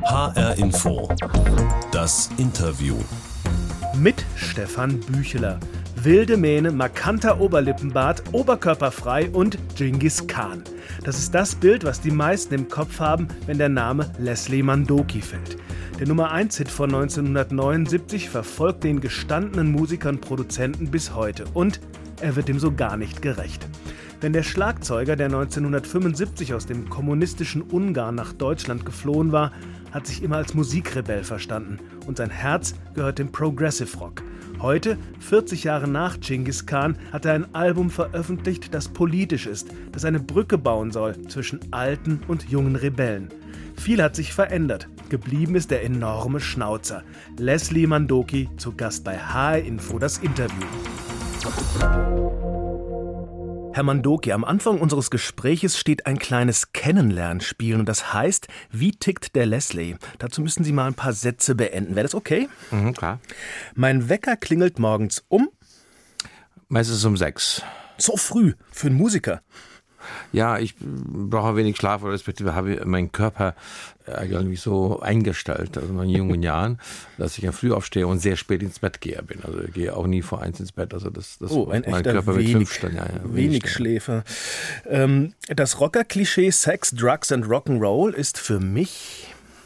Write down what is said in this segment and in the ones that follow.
HR Info. Das Interview. Mit Stefan Bücheler. Wilde Mähne, markanter Oberlippenbart, oberkörperfrei und Dschingis Khan. Das ist das Bild, was die meisten im Kopf haben, wenn der Name Leslie Mandoki fällt. Der Nummer-1-Hit von 1979 verfolgt den gestandenen Musiker und Produzenten bis heute. Und er wird dem so gar nicht gerecht. Denn der Schlagzeuger, der 1975 aus dem kommunistischen Ungarn nach Deutschland geflohen war, hat sich immer als Musikrebell verstanden. Und sein Herz gehört dem Progressive Rock. Heute, 40 Jahre nach Dschingis Khan, hat er ein Album veröffentlicht, das politisch ist, das eine Brücke bauen soll zwischen alten und jungen Rebellen. Viel hat sich verändert. Geblieben ist der enorme Schnauzer. Leslie Mandoki zu Gast bei HR Info, das Interview. Herr Mandoki, am Anfang unseres Gespräches steht ein kleines Kennenlernspiel und das heißt, wie tickt der Leslie? Dazu müssen Sie mal ein paar Sätze beenden. Wäre das okay? Klar. Mein Wecker klingelt morgens um? Meistens um 6. So früh für einen Musiker? Ja, ich brauche wenig Schlaf, oder respektive habe meinen Körper irgendwie so eingestellt, also in meinen jungen Jahren, dass ich ja früh aufstehe und sehr spät ins Bett gehe. Also ich gehe auch nie vor 1 ins Bett. Also das ein mein echter Körper wenig, mit 5 Stunden. Ja, wenig Schläfer. Das Rocker-Klischee Sex, Drugs and Rock'n'Roll ist für mich...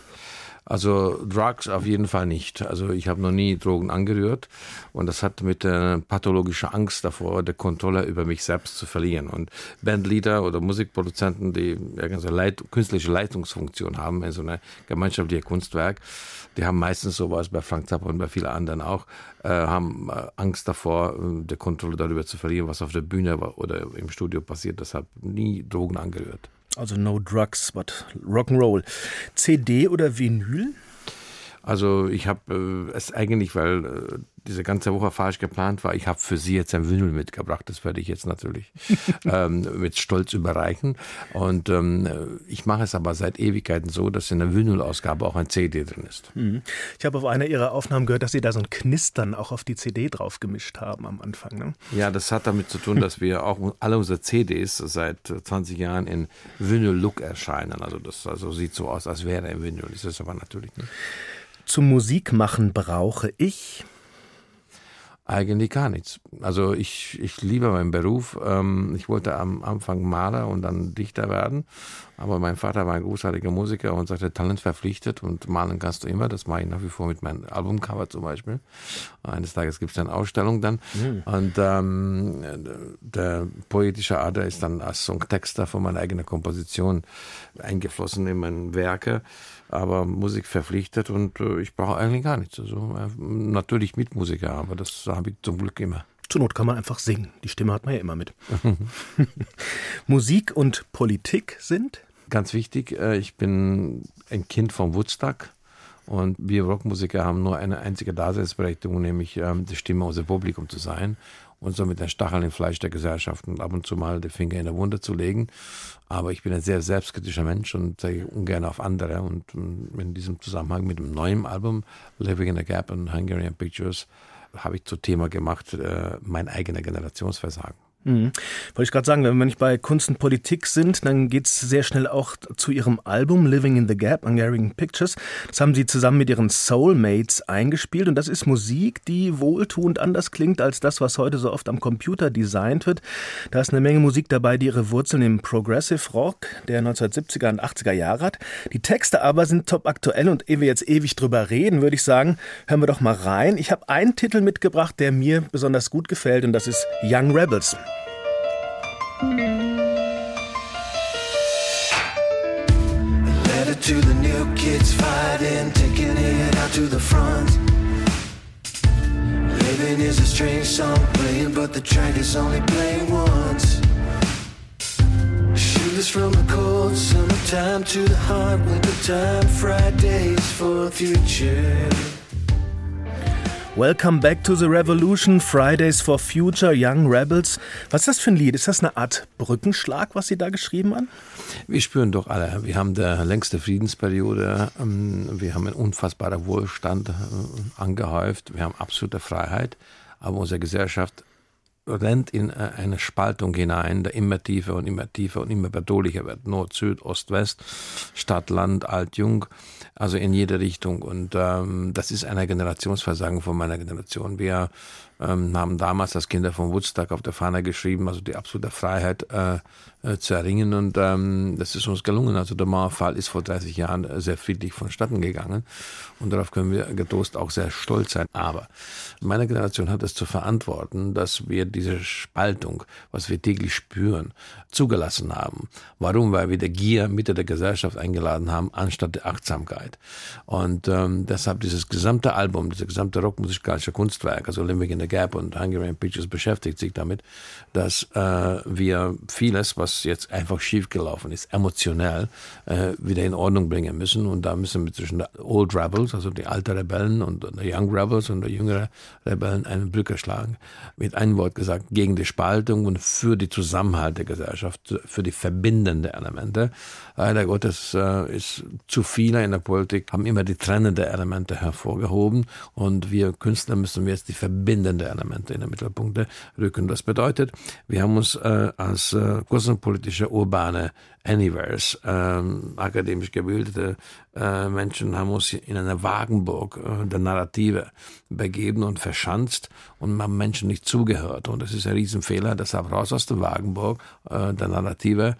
Also Drugs auf jeden Fall nicht. Also ich habe noch nie Drogen angerührt und das hat mit der pathologischen Angst davor, die Kontrolle über mich selbst zu verlieren. Und Bandleader oder Musikproduzenten, die irgendeine künstliche Leitungsfunktion haben in so einem gemeinschaftlichen Kunstwerk, die haben meistens sowas, bei Frank Zappa und bei vielen anderen auch, haben Angst davor, die Kontrolle darüber zu verlieren, was auf der Bühne oder im Studio passiert. Deshalb nie Drogen angerührt. Also no drugs, but Rock'n'Roll. CD oder Vinyl? Also ich habe es eigentlich, weil diese ganze Woche falsch geplant war, ich habe für Sie jetzt ein Vinyl mitgebracht. Das werde ich jetzt natürlich mit Stolz überreichen. Und ich mache es aber seit Ewigkeiten so, dass in der Vinyl-Ausgabe auch ein CD drin ist. Ich habe auf einer Ihrer Aufnahmen gehört, dass Sie da so ein Knistern auch auf die CD drauf gemischt haben am Anfang. Ne? Ja, das hat damit zu tun, dass wir auch alle unsere CDs seit 20 Jahren in Vinyl-Look erscheinen. Also das sieht so aus, als wäre ein Vinyl. Das ist es aber natürlich nicht. Zum Musikmachen brauche ich? Eigentlich gar nichts. Also ich liebe meinen Beruf. Ich wollte am Anfang Maler und dann Dichter werden. Aber mein Vater war ein großartiger Musiker und sagte, Talent verpflichtet und malen kannst du immer. Das mache ich nach wie vor mit meinem Albumcover zum Beispiel. Eines Tages gibt es eine Ausstellung dann. Und der poetische Ader ist dann als Songtexter von meiner eigenen Komposition eingeflossen in meine Werke. Aber Musik verpflichtet und ich brauche eigentlich gar nichts. Also natürlich Mitmusiker, aber das habe ich zum Glück immer. Zur Not kann man einfach singen. Die Stimme hat man ja immer mit. Musik und Politik sind? Ganz wichtig, ich bin ein Kind von Woodstock und wir Rockmusiker haben nur eine einzige Daseinsberechtigung, nämlich die Stimme unser Publikum zu sein und so mit den Stacheln im Fleisch der Gesellschaft und ab und zu mal den Finger in der Wunde zu legen. Aber ich bin ein sehr selbstkritischer Mensch und zeige ungern auf andere. Und in diesem Zusammenhang mit dem neuen Album Living in the Gap and Hungarian Pictures habe ich zum Thema gemacht, mein eigener Generationsversagen. Wollte ich gerade sagen, wenn wir nicht bei Kunst und Politik sind, dann geht es sehr schnell auch zu Ihrem Album Living in the Gap, Hungarian Pictures. Das haben Sie zusammen mit Ihren Soulmates eingespielt und das ist Musik, die wohltuend anders klingt als das, was heute so oft am Computer designt wird. Da ist eine Menge Musik dabei, die ihre Wurzeln im Progressive Rock der 1970er und 80er Jahre hat. Die Texte aber sind top aktuell und ehe wir jetzt ewig drüber reden, würde ich sagen, hören wir doch mal rein. Ich habe einen Titel mitgebracht, der mir besonders gut gefällt und das ist Young Rebels. To the new kids fighting, taking it out to the front. Living is a strange song playing, but the track is only playing once. Shooters from the cold summertime to the hard winter time, Fridays for future. Welcome back to the revolution, Fridays for Future, Young Rebels. Was ist das für ein Lied? Ist das eine Art Brückenschlag, was Sie da geschrieben haben? Wir spüren doch alle, wir haben die längste Friedensperiode, wir haben einen unfassbaren Wohlstand angehäuft, wir haben absolute Freiheit, aber unsere Gesellschaft rennt in eine Spaltung hinein, der immer tiefer und immer tiefer und immer bedrohlicher wird. Nord, Süd, Ost, West, Stadt, Land, Alt, Jung, also in jede Richtung. Und das ist eine Generationsversagen von meiner Generation. Wir haben damals als Kinder von Woodstock auf der Fahne geschrieben, also die absolute Freiheit zu erringen. Und das ist uns gelungen. Also der Mauerfall ist vor 30 Jahren sehr friedlich vonstatten gegangen. Und darauf können wir getrost auch sehr stolz sein. Aber meine Generation hat es zu verantworten, dass wir diese Spaltung, was wir täglich spüren, zugelassen haben. Warum? Weil wir die Gier Mitte der Gesellschaft eingeladen haben, anstatt der Achtsamkeit. Und deshalb dieses gesamte Album, dieses gesamte rockmusikalische Kunstwerk, also Living in the Gap und Hungarian Peaches beschäftigt sich damit, dass wir vieles, was jetzt einfach schiefgelaufen ist, emotionell wieder in Ordnung bringen müssen. Und da müssen wir zwischen der Old Rebels, also die alten Rebellen und die Young Rebels und die jüngeren Rebellen eine Brücke schlagen. Mit einem Wort gesagt, gegen die Spaltung und für die Zusammenhalt der Gesellschaft, für die verbindenden Elemente. Leider Gottes ist zu viele in der Politik, haben immer die trennenden Elemente hervorgehoben und wir Künstler müssen jetzt die verbindenden Elemente in den Mittelpunkt rücken. Das bedeutet, wir haben uns als kosmopolitische urbane Anywheres, akademisch gebildete Menschen haben uns in eine Wagenburg der Narrative begeben und verschanzt und haben Menschen nicht zugehört. Und das ist ein Riesenfehler, deshalb raus aus der Wagenburg der Narrative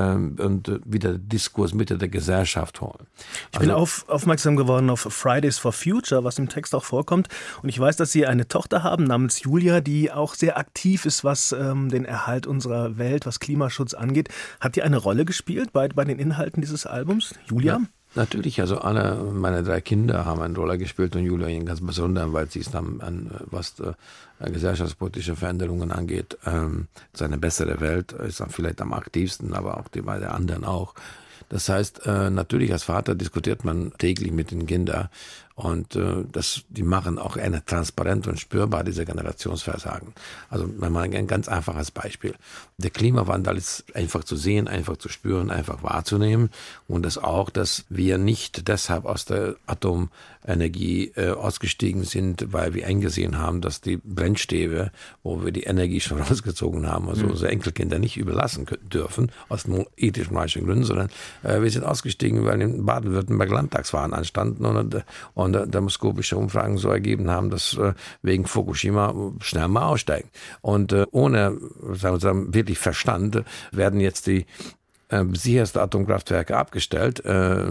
und wieder Diskurs Mitte der Gesellschaft holen. Ich bin aufmerksam geworden auf Fridays for Future, was im Text auch vorkommt. Und ich weiß, dass Sie eine Tochter haben namens Julia, die auch sehr aktiv ist, was den Erhalt unserer Welt, was Klimaschutz angeht. Hat die eine Rolle gespielt bei den Inhalten dieses Albums, Julia? Ja. Natürlich, also alle meine 3 Kinder haben eine Rolle gespielt und Julia in ganz besonders, weil sie es dann, was gesellschaftspolitische Veränderungen angeht, seine bessere Welt ist dann vielleicht am aktivsten, aber auch die beiden anderen auch. Das heißt, natürlich als Vater diskutiert man täglich mit den Kindern und die machen auch eine transparent und spürbar diese Generationsversagen. Also mal ein ganz einfaches Beispiel. Der Klimawandel ist einfach zu sehen, einfach zu spüren, einfach wahrzunehmen und das auch, dass wir nicht deshalb aus der Atomenergie ausgestiegen sind, weil wir eingesehen haben, dass die Brennstäbe, wo wir die Energie schon rausgezogen haben, also unsere Enkelkinder nicht überlassen dürfen, aus ethischen Gründen, sondern wir sind ausgestiegen, weil in Baden-Württemberg Landtagswahlen anstanden und demoskopische Umfragen so ergeben haben, dass wegen Fukushima schnell mal aussteigen. Und ohne wirklich Verstand werden jetzt die sicherste Atomkraftwerke abgestellt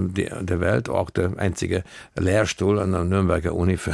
der Welt, auch der einzige Lehrstuhl an der Nürnberger Uni für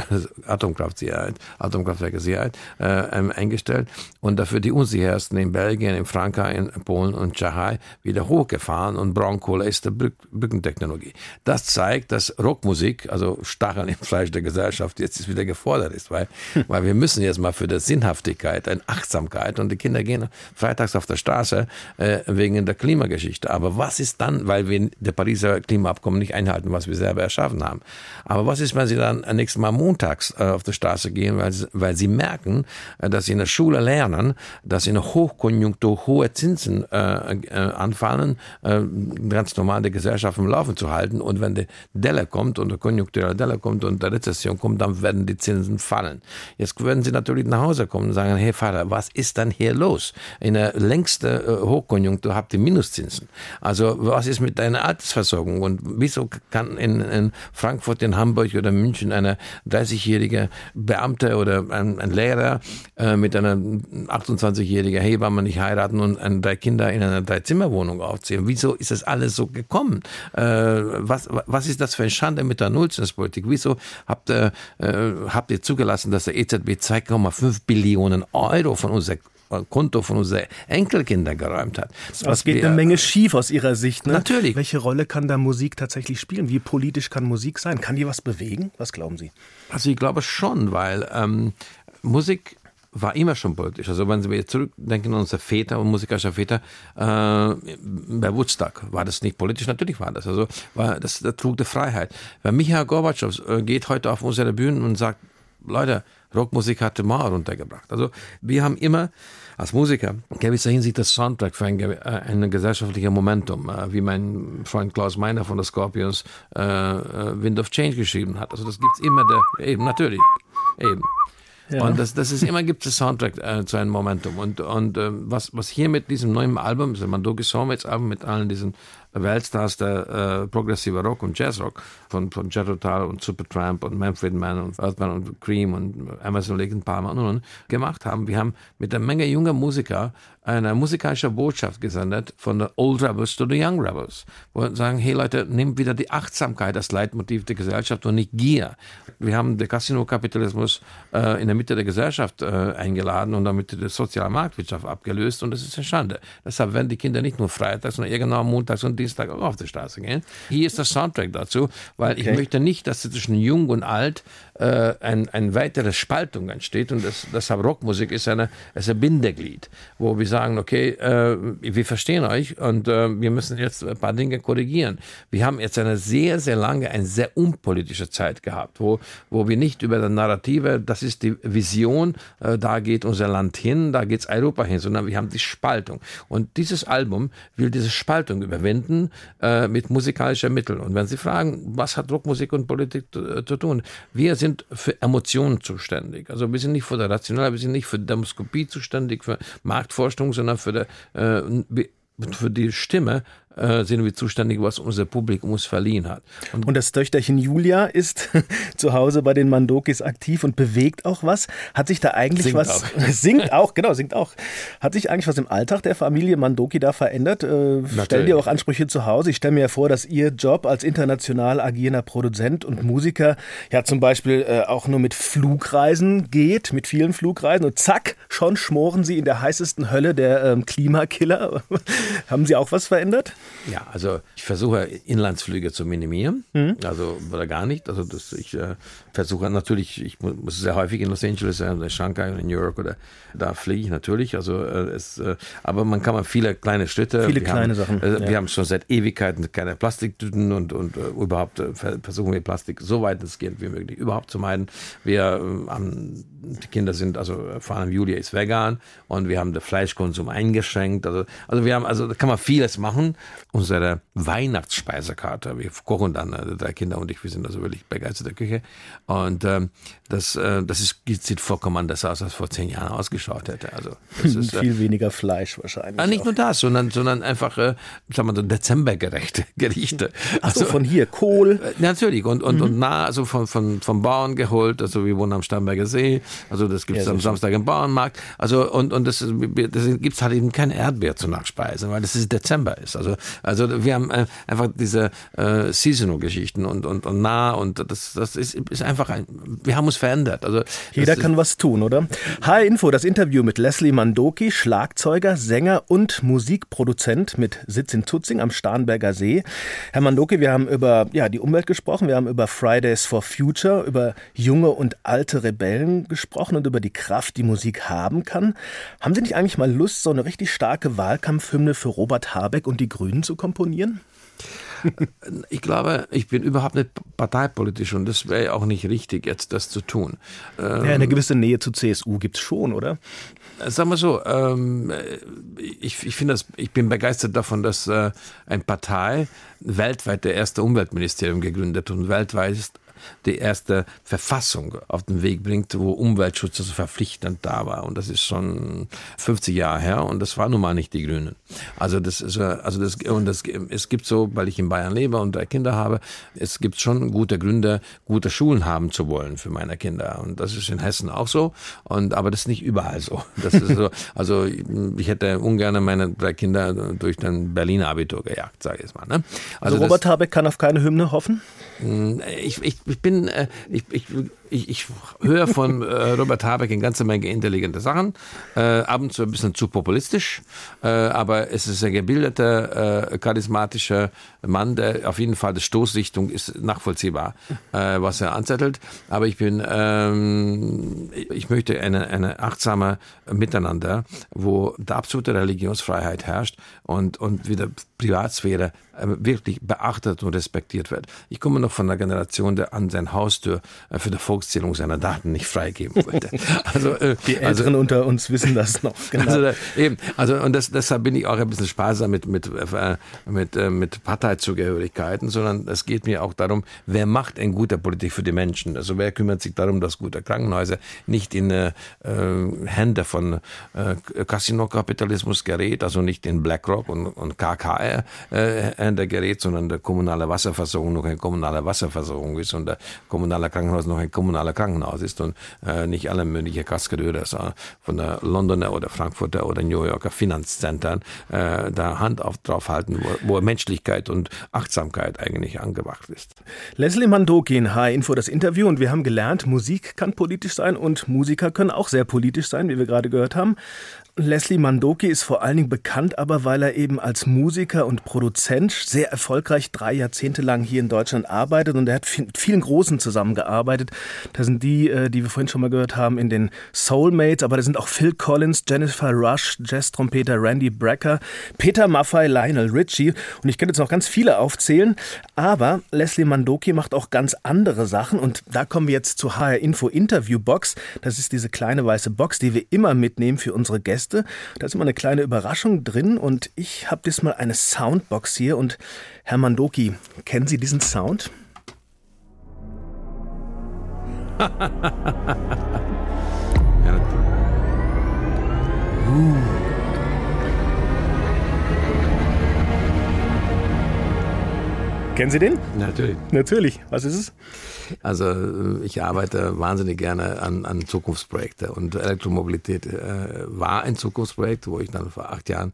Atomkraftwerke Sicherheit eingestellt und dafür die unsichersten in Belgien, in Frankreich, in Polen und Tschechei wieder hochgefahren und Braunkohle ist die Brückentechnologie. Das zeigt, dass Rockmusik, also Stacheln im Fleisch der Gesellschaft, jetzt wieder gefordert ist, weil wir müssen jetzt mal für die Sinnhaftigkeit, eine Achtsamkeit und die Kinder gehen freitags auf der Straße wegen der Klimageschichte. Aber was ist dann, weil wir das Pariser Klimaabkommen nicht einhalten, was wir selber erschaffen haben. Aber was ist, wenn sie dann nächstes Mal montags auf die Straße gehen, weil sie merken, dass sie in der Schule lernen, dass in der Hochkonjunktur hohe Zinsen anfallen, ganz normal die Gesellschaft im Laufen zu halten. Und wenn die Delle kommt und die konjunkturelle Delle kommt und die Rezession kommt, dann werden die Zinsen fallen. Jetzt werden sie natürlich nach Hause kommen und sagen, hey Vater, was ist denn hier los? In der längsten Hochkonjunktur habt ihr Minuszinsen. Also was ist mit deiner Altersversorgung und wieso kann in Frankfurt, in Hamburg oder München eine 30-jährige Beamte oder ein Lehrer mit einer 28-jährigen Hebamme nicht heiraten und 3 Kinder in einer 3-Zimmer-Wohnung aufziehen? Wieso ist das alles so gekommen? Was ist das für eine Schande mit der Nullzinspolitik? Wieso habt ihr zugelassen, dass der EZB 2,5 Billionen Euro von unserem Konto von unseren Enkelkindern geräumt hat? Es geht eine Menge schief aus Ihrer Sicht. Ne? Natürlich. Welche Rolle kann da Musik tatsächlich spielen? Wie politisch kann Musik sein? Kann die was bewegen? Was glauben Sie? Also ich glaube schon, weil Musik war immer schon politisch. Also wenn wir zurückdenken an unsere Väter und musikerische Väter, bei Woodstock war das nicht politisch, natürlich war das. Also das trug die Freiheit. Wenn Michail Gorbatschow geht heute auf unsere Bühnen und sagt, Leute, Rockmusik hat die Mauer runtergebracht. Also wir haben immer als Musiker in gewisser Hinsicht das Soundtrack für ein gesellschaftliches Momentum, wie mein Freund Klaus Meiner von der Scorpions Wind of Change geschrieben hat. Also das gibt's immer, natürlich, eben. Ja. Und das ist immer, gibt es Soundtrack zu einem Momentum. Und was hier mit diesem neuen Album, das Mandoki Soulmates Album mit allen diesen Weltstars der progressive Rock und Jazzrock von Jethro Tull und Supertramp und Manfred Mann und Earthman und Cream und Emerson, Lake and Palmer und gemacht haben. Wir haben mit einer Menge junger Musiker eine musikalische Botschaft gesendet von den Old Rebels to the Young Rebels, wo wir sagen, hey Leute, nehmt wieder die Achtsamkeit als Leitmotiv der Gesellschaft und nicht Gier. Wir haben den Casino-Kapitalismus in der Mitte der Gesellschaft eingeladen und damit die soziale Marktwirtschaft abgelöst und das ist eine Schande. Deshalb werden die Kinder nicht nur freitags, sondern irgendwann montags und Dienstag auch auf die Straße gehen. Hier ist der Soundtrack dazu, weil ich möchte nicht, dass zwischen Jung und Alt eine weitere Spaltung entsteht und deshalb Rockmusik ist ein Bindeglied, wo wir sagen, okay, wir verstehen euch und wir müssen jetzt ein paar Dinge korrigieren. Wir haben jetzt eine sehr, sehr lange, eine sehr unpolitische Zeit gehabt, wo wir nicht über die Narrative, das ist die Vision, da geht unser Land hin, da geht Europa hin, sondern wir haben die Spaltung. Und dieses Album will diese Spaltung überwinden mit musikalischen Mitteln. Und wenn Sie fragen, was hat Rockmusik und Politik zu tun? Wir sind für Emotionen zuständig. Also wir sind nicht für die Rationale, wir sind nicht für Demoskopie zuständig, für Marktforschung, sondern für die Stimme sind wir zuständig, was unser Publikum uns verliehen hat. Und das Töchterchen Julia ist zu Hause bei den Mandokis aktiv und bewegt auch was. Hat sich da eigentlich singt auch. Hat sich eigentlich was im Alltag der Familie Mandoki da verändert? Stellen dir auch Ansprüche zu Hause? Ich stelle mir ja vor, dass Ihr Job als international agierender Produzent und Musiker ja zum Beispiel auch nur mit Flugreisen geht, mit vielen Flugreisen und zack, schon schmoren Sie in der heißesten Hölle der Klimakiller. Haben Sie auch was verändert? Ja, also ich versuche Inlandsflüge zu minimieren, also oder gar nicht. Also ich versuche natürlich, ich muss sehr häufig in Los Angeles sein, in Shanghai oder in New York oder da fliege ich natürlich. Also aber man kann viele kleine Schritte. Sachen. Wir haben schon seit Ewigkeiten keine Plastiktüten und überhaupt versuchen wir Plastik so weit es geht wie möglich überhaupt zu meiden. Die Kinder sind, also vor allem Julia ist vegan und wir haben den Fleischkonsum eingeschränkt. Also da kann man vieles machen. Unsere Weihnachtsspeisekarte, wir kochen dann, 3 Kinder und ich, wir sind also wirklich begeisterte Küche. Und das sieht vollkommen anders aus, als vor 10 Jahren ausgeschaut hätte. Also das ist viel weniger Fleisch wahrscheinlich. Nicht nur das, sondern einfach, sagen wir so, dezembergerechte Gerichte. Achso, von hier, Kohl. Natürlich, und also vom Bauern geholt, also wir wohnen am Starnberger See, also das gibt es am Samstag im Bauernmarkt, also und das gibt es halt eben keine Erdbeer zur Nachspeise, weil das Dezember ist. Also wir haben einfach diese Seasonal-Geschichten und das ist einfach wir haben uns verändert. Also jeder kann was tun, oder? H-Info, das Interview mit Leslie Mandoki, Schlagzeuger, Sänger und Musikproduzent mit Sitz in Tutzing am Starnberger See. Herr Mandoki, wir haben über die Umwelt gesprochen, wir haben über Fridays for Future, über junge und alte Rebellen gesprochen und über die Kraft, die Musik haben kann. Haben Sie nicht eigentlich mal Lust, so eine richtig starke Wahlkampfhymne für Robert Habeck und die Grünen zu komponieren? Ich glaube, ich bin überhaupt nicht parteipolitisch und das wäre auch nicht richtig, jetzt das zu tun. Eine gewisse Nähe zur CSU gibt es schon, oder? Sagen wir so, ich bin begeistert davon, dass eine Partei weltweit der erste Umweltministerium gegründet und weltweit die erste Verfassung auf den Weg bringt, wo Umweltschutz also verpflichtend da war. Und das ist schon 50 Jahre her und das war nun mal nicht die Grünen. Es gibt so, weil ich in Bayern lebe und 3 Kinder habe, es gibt schon gute Gründe, gute Schulen haben zu wollen für meine Kinder. Und das ist in Hessen auch so. Aber das ist nicht überall so. Das ist so. Also ich hätte ungern meine 3 Kinder durch den Berliner Abitur gejagt, sage ich jetzt mal. Ne? Also Robert Habeck kann auf keine Hymne hoffen? Ich höre von Robert Habeck eine ganze Menge intelligente Sachen, ab und zu ein bisschen zu populistisch, aber es ist ein gebildeter, charismatischer Mann, der auf jeden Fall die Stoßrichtung ist nachvollziehbar, was er anzettelt, aber ich möchte eine achtsame Miteinander, wo die absolute Religionsfreiheit herrscht und wieder Privatsphäre wirklich beachtet und respektiert wird. Ich komme noch von der Generation, der an seine Haustür für die Volkszählung seiner Daten nicht freigeben wollte. Die Älteren unter uns wissen das noch. Genau. Deshalb bin ich auch ein bisschen sparsam mit Parteizugehörigkeiten, sondern es geht mir auch darum, wer macht eine gute Politik für die Menschen? Also wer kümmert sich darum, dass gute Krankenhäuser nicht in Hände von Casino-Kapitalismus gerät, also nicht in BlackRock und KKR Hände gerät, sondern der kommunale Wasserversorgung noch eine kommunale Wasserversorgung ist und der kommunale Krankenhaus noch ein kommunaler Krankenhaus ist und nicht alle möglichen Kaskadeure von der Londoner oder Frankfurter oder New Yorker Finanzzentren da Hand drauf halten, wo Menschlichkeit und Achtsamkeit eigentlich angebracht ist. Leslie Mandoki in H-Info das Interview, und wir haben gelernt, Musik kann politisch sein und Musiker können auch sehr politisch sein, wie wir gerade gehört haben. Leslie Mandoki ist vor allen Dingen bekannt, aber weil er eben als Musiker und Produzent sehr erfolgreich 3 Jahrzehnte lang hier in Deutschland arbeitet, und er hat mit vielen Großen zusammengearbeitet. Das sind die wir vorhin schon mal gehört haben, in den Soulmates, aber da sind auch Phil Collins, Jennifer Rush, Jazz-Trompeter Randy Brecker, Peter Maffay, Lionel Richie, und ich könnte jetzt noch ganz viele aufzählen, aber Leslie Mandoki macht auch ganz andere Sachen, und da kommen wir jetzt zur HR-Info Interview-Box. Das ist diese kleine weiße Box, die wir immer mitnehmen für unsere Gäste. Da ist immer eine kleine Überraschung drin, und ich habe diesmal eine Soundbox hier. Und Herr Mandoki, kennen Sie diesen Sound? Kennen Sie den? Natürlich. Was ist es? Also ich arbeite wahnsinnig gerne an Zukunftsprojekten, und Elektromobilität war ein Zukunftsprojekt, wo ich dann vor 8 Jahren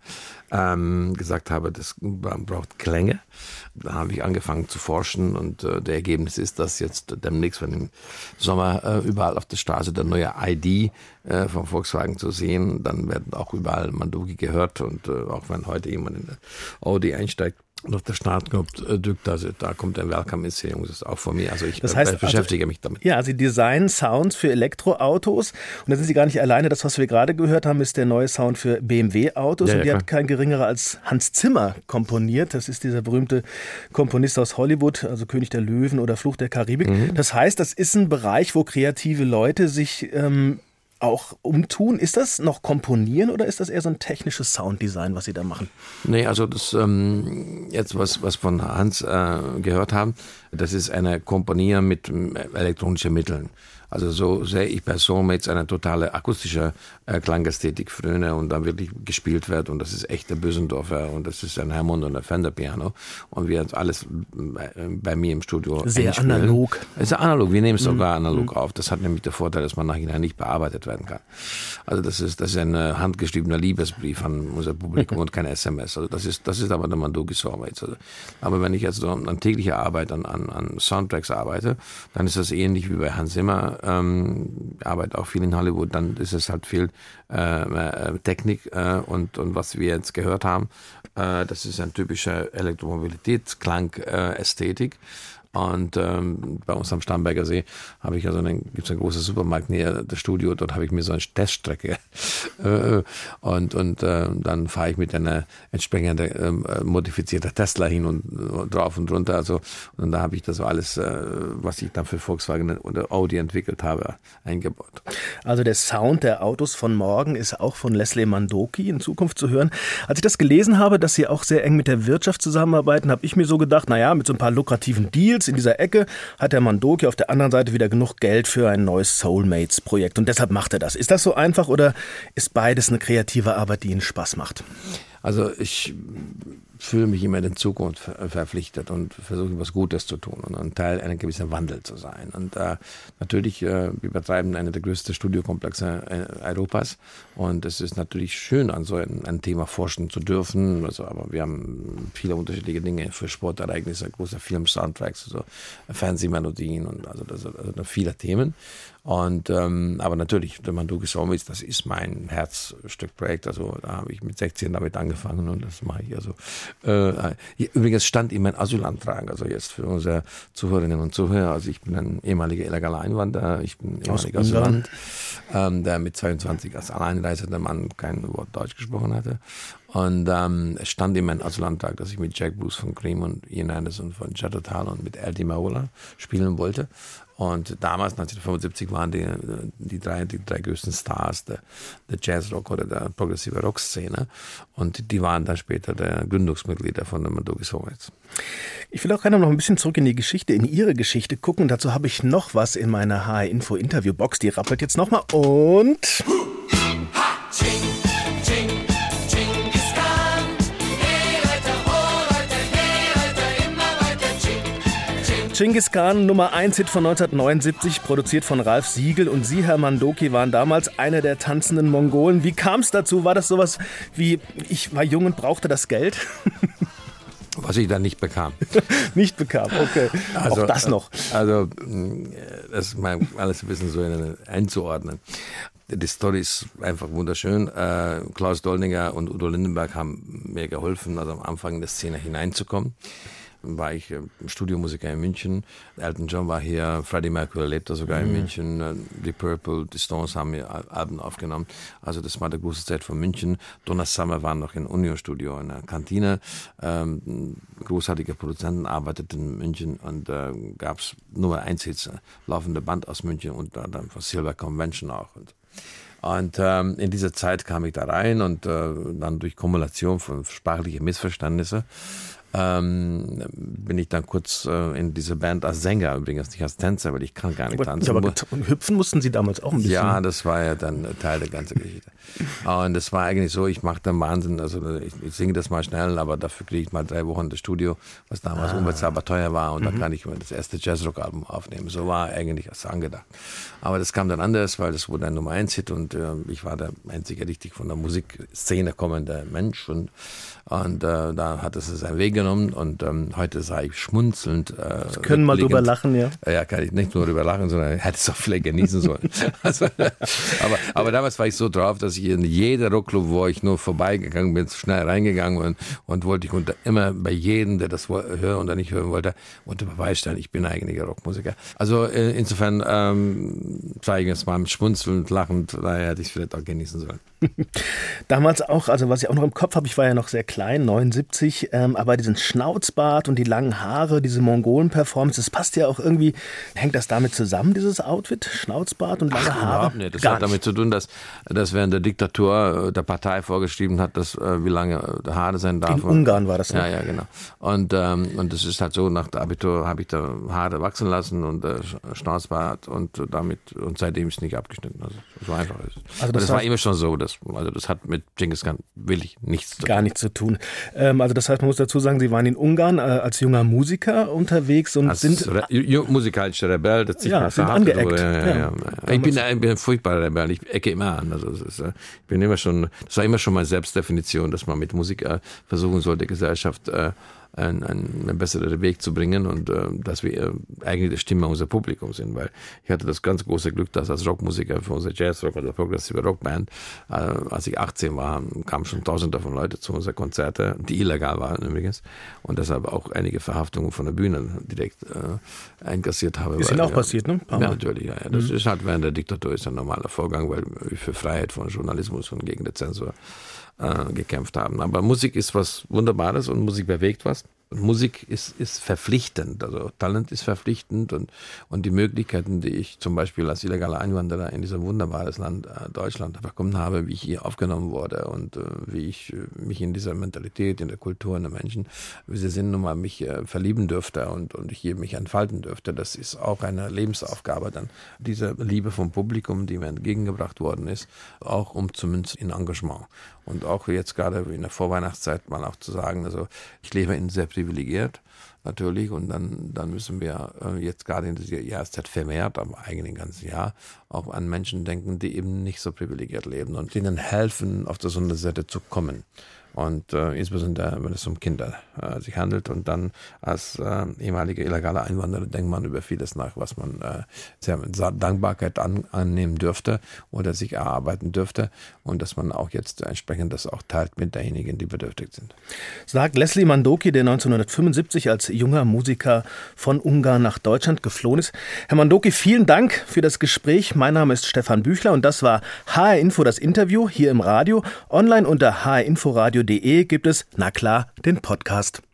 gesagt habe, man braucht Klänge. Da habe ich angefangen zu forschen, und der Ergebnis ist, dass jetzt demnächst, wenn im Sommer überall auf der Straße der neue ID von Volkswagen zu sehen, dann werden auch überall Mandoki gehört, und auch wenn heute jemand in der Audi einsteigt und auf der Startknopf drückt, also da kommt ein Welcome-Inszenierung, das ist auch von mir. Also ich beschäftige mich damit. Ja, Sie designen Sounds für Elektroautos, und da sind Sie gar nicht alleine. Das, was wir gerade gehört haben, ist der neue Sound für BMW-Autos, und die hat kein geringerer als Hans Zimmer komponiert. Das ist dieser berühmte Komponist aus Hollywood, also König der Löwen oder Fluch der Karibik. Das heißt, das ist ein Bereich, wo kreative Leute sich auch umtun. Ist das noch Komponieren oder ist das eher so ein technisches Sounddesign, was Sie da machen? Nee, also das jetzt was von Hans gehört haben, das ist eine Komponieren mit elektronischen Mitteln. Also so sehe ich bei Soulmates eine totale akustische Klangästhetik fröne und dann wirklich gespielt wird, und das ist echt der Bösendorfer und das ist ein Hammond und ein Fender Piano, und wir alles bei mir im Studio sehr analog. Es ist analog, wir nehmen es sogar analog auf. Das hat nämlich den Vorteil, dass man nachher nicht bearbeitet werden kann. Also das ist ein handgeschriebener Liebesbrief an unser Publikum und kein SMS. Also das ist aber der Mandoki Soulmates. Also, aber wenn ich jetzt so an täglicher Arbeit an Soundtracks arbeite, dann ist das ähnlich wie bei Hans Zimmer. Arbeite auch viel in Hollywood, dann ist es halt viel Technik und was wir jetzt gehört haben, das ist ein typischer Elektromobilitätsklang-Ästhetik. Und bei uns am Starnberger See habe ich gibt's einen großen Supermarkt näher des Studios, dort habe ich mir so eine Teststrecke und dann fahre ich mit einer entsprechenden modifizierter Tesla hin und drauf und runter. Also und da habe ich das alles, was ich dann für Volkswagen oder Audi entwickelt habe, eingebaut. Also der Sound der Autos von morgen ist auch von Leslie Mandoki in Zukunft zu hören. Als ich das gelesen habe, dass Sie auch sehr eng mit der Wirtschaft zusammenarbeiten, habe ich mir so gedacht, naja, mit so ein paar lukrativen Deals in dieser Ecke hat der Mandoki auf der anderen Seite wieder genug Geld für ein neues Soulmates-Projekt, und deshalb macht er das. Ist das so einfach oder ist beides eine kreative Arbeit, die Ihnen Spaß macht? Also ich fühle mich immer in Zukunft verpflichtet und versuche was Gutes zu tun und ein Teil einer gewissen Wandel zu sein. Und natürlich, wir betreiben einen der größten Studiokomplexe Europas, und es ist natürlich schön, an so ein Thema forschen zu dürfen. Also, aber wir haben viele unterschiedliche Dinge für Sportereignisse, große Film-Soundtracks, also Fernsehmelodien und also viele Themen. Und aber natürlich, der Mandoki Soulmates, das ist mein Herzstückprojekt. Also da habe ich mit 16 damit angefangen, und das mache ich also. Übrigens stand in meinem Asylantrag, also jetzt für unsere Zuhörerinnen und Zuhörer, also ich bin ein ehemaliger illegaler Einwanderer, ich bin ehemaliger Asylant, der mit 22 als alleinreisender Mann kein Wort Deutsch gesprochen hatte. Und es stand in meinem Auslandtag, dass ich mit Jack Bruce von Cream und Ian Anderson von Jethro Tull und mit Al Di Meola spielen wollte. Und damals, 1975, waren die drei größten Stars der Jazzrock oder der progressive Rock-Szene. Und die waren dann später der Gründungsmitglieder von den Mandoki Soviets. Ich will auch gerne noch ein bisschen zurück in die Geschichte, in Ihre Geschichte gucken. Dazu habe ich noch was in meiner HR-Info-Interview-Box. Die rappelt jetzt nochmal und... Dschingis Khan, Nummer 1 Hit von 1979, produziert von Ralf Siegel. Und Sie, Herr Mandoki, waren damals einer der tanzenden Mongolen. Wie kam es dazu? War das sowas wie, ich war jung und brauchte das Geld? Was ich dann nicht bekam. Nicht bekam, okay. Also, auch das noch. Also, das ist mal alles ein bisschen so einzuordnen. Die Story ist einfach wunderschön. Klaus Doldinger und Udo Lindenberg haben mir geholfen, also am Anfang in die Szene hineinzukommen. War ich Studiomusiker in München. Elton John war hier, Freddie Mercury lebte sogar in München, die Purple, die Stones haben mir Alben aufgenommen. Also das war die große Zeit von München. Donna Summer war noch im Union-Studio in der Kantine. Großartige Produzenten arbeiteten in München und gab es Nummer 1 Hits, laufende Band aus München und dann von Silver Convention auch. Und in dieser Zeit kam ich da rein und dann durch Kumulation von sprachlichen Missverständnissen bin ich dann kurz in diese Band als Sänger, übrigens nicht als Tänzer, weil ich kann gar nicht tanzen. Aber hüpfen mussten Sie damals auch ein bisschen. Ja, das war ja dann Teil der ganzen Geschichte. Und das war eigentlich so, ich mache dann Wahnsinn, also ich singe das mal schnell, aber dafür kriege ich mal 3 Wochen das Studio, was damals unbezahlbar teuer war und dann kann ich mal das erste Jazzrock-Album aufnehmen. So war eigentlich das angedacht. Aber das kam dann anders, weil das wurde ein Nummer 1 Hit und ich war der einzige richtig von der Musikszene kommende Mensch und da hat es seinen Weg genommen und heute sage ich schmunzelnd. Sie können mal drüber lachen, ja? Ja, kann ich nicht nur drüber lachen, sondern hätte es auch vielleicht genießen sollen. Also, aber damals war ich so drauf, dass ich in jeder Rockclub, wo ich nur vorbeigegangen bin, schnell reingegangen und wollte ich immer bei jedem, der das hören oder nicht hören wollte, unter Beweis stellen, ich bin eigentlich ein Rockmusiker. Also insofern zeige ich es mal schmunzelnd, lachend, daher hätte ich es vielleicht auch genießen sollen. Damals auch, also was ich auch noch im Kopf habe, ich war ja noch sehr klein, 79, aber diesen Schnauzbart und die langen Haare, diese Mongolen-Performance, das passt ja auch irgendwie, hängt das damit zusammen, dieses Outfit, Schnauzbart und lange Haare? Überhaupt nicht. Das hat damit zu tun, dass während der Diktatur der Partei vorgeschrieben hat, dass wie lange Haare sein darf. In Ungarn war das, ne? Ja, genau. Und das ist halt so, nach dem Abitur habe ich da Haare wachsen lassen und Schnauzbart und seitdem ist es nicht abgeschnitten. Also so einfach ist es. Also das war immer schon so, das hat mit Dschingis Khan wirklich nichts zu tun. Gar nichts zu tun. Also das heißt, man muss dazu sagen, Sie waren in Ungarn als junger Musiker unterwegs und sind musikalischer Rebell, das sind angeeckt. Ja. Ich bin ein furchtbarer Rebell, ich ecke immer an. Also das war immer schon meine Selbstdefinition, dass man mit Musik versuchen sollte, Gesellschaft einen besseren Weg zu bringen und dass wir eigentlich die Stimme unseres Publikums sind, weil ich hatte das ganz große Glück, dass als Rockmusiker für unsere Jazzrock oder progressive Rockband, als ich 18 war, kamen schon Tausende von Leuten zu unseren Konzerten, die illegal waren übrigens und deshalb auch einige Verhaftungen von der Bühne direkt einkassiert habe. Ist Ihnen auch passiert, ne? Ja, natürlich. Ja. Das ist halt während der Diktatur ist ein normaler Vorgang, weil wir für Freiheit von Journalismus und gegen die Zensur gekämpft haben. Aber Musik ist was Wunderbares und Musik bewegt was. Und Musik ist verpflichtend, also Talent ist verpflichtend und die Möglichkeiten, die ich zum Beispiel als illegaler Einwanderer in diesem wunderbares Land Deutschland bekommen habe, wie ich hier aufgenommen wurde und wie ich mich in dieser Mentalität, in der Kultur der Menschen, wie sie sind, nochmal mich verlieben dürfte und ich hier mich entfalten dürfte. Das ist auch eine Lebensaufgabe dann. Diese Liebe vom Publikum, die mir entgegengebracht worden ist, auch zumindest in Engagement. Und auch jetzt gerade in der Vorweihnachtszeit mal auch zu sagen, also ich lebe in sehr privilegiert natürlich und dann müssen wir jetzt gerade in dieser Jahreszeit vermehrt, aber eigentlich im ganzen Jahr, auch an Menschen denken, die eben nicht so privilegiert leben und denen helfen, auf das Seite zu kommen. Und insbesondere, wenn es um Kinder sich handelt. Und dann als ehemaliger illegaler Einwanderer denkt man über vieles nach, was man sehr mit Dankbarkeit annehmen dürfte oder sich erarbeiten dürfte. Und dass man auch jetzt entsprechend das auch teilt mit derjenigen, die bedürftig sind. Sagt Leslie Mandoki, der 1975 als junger Musiker von Ungarn nach Deutschland geflohen ist. Herr Mandoki, vielen Dank für das Gespräch. Mein Name ist Stefan Büchler und das war HR Info, das Interview hier im Radio. Online unter hrinforadio.de hitradio.de gibt es, na klar, den Podcast.